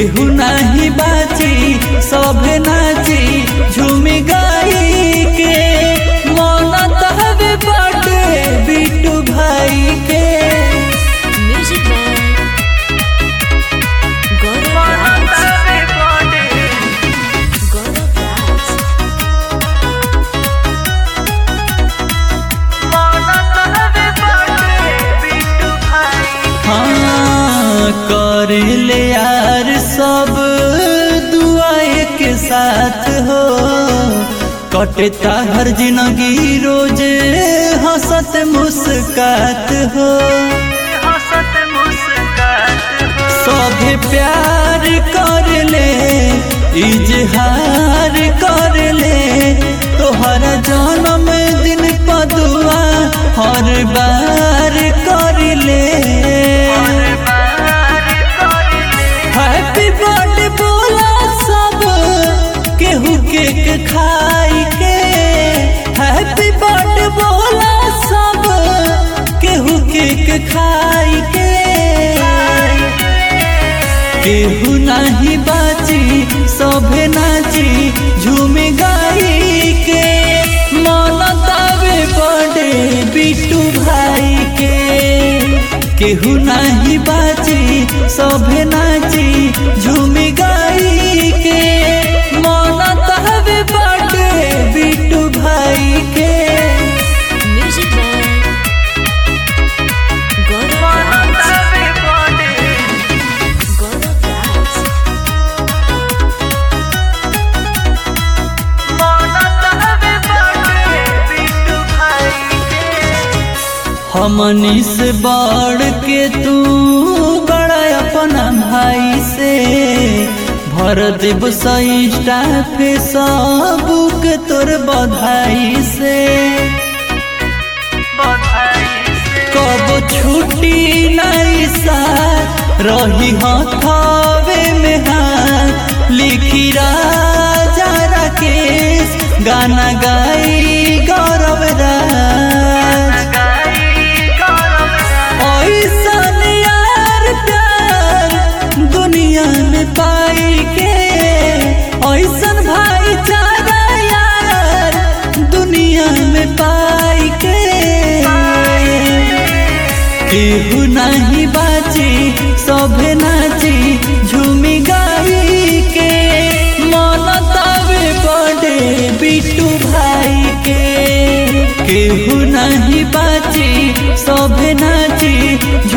केहू नहीं बाची सभे नाची झूमी गाई के मन तहबे बाटे बिट्टू भाई के। Music by Gaurav Raj. हाँ कर ले यार सब दुआ एक साथ हो, कटता हर जिंदगी रोज हंसत मुस्कात हो। सभे प्यार कर ले इजहार कर ले, तोहरा जन्म दिन पदुआ हर बार कर ले। हैप्पी बर्थडे बोला सब केहू केक खाई के, हैप्पी बर्थडे बोला सब केहू केक खाई के। केहू नहीं बाची सभे नाची झूमी गाई के मन तबे बर्थडे बिट्टू भाई के। केहू नहीं बाची सभे नाची झूमी गाई के मन तबे बर्थडे बिट्टू भाई के। Music by Gaurav Raj. Gaurav Raj. हमनी से बढ़ के तू बड़ा अपना भाई से, भर देव सईटा पे सबूक तोर बधाई से। कब छुट्टी नहीं सा रही हथवे में हाथ, लिखी राजा राकेश गाना गाई गौरव राज। ऐसन यार प्यार दुनिया में पाई के, ऐसन भाईचारा यार दुनिया में पाई के। केहू नहीं बाची सभे नाची झूमी गाई के मन तबे बर्थडे बिट्टू भाई के। केहू नहीं बाची सभे नाची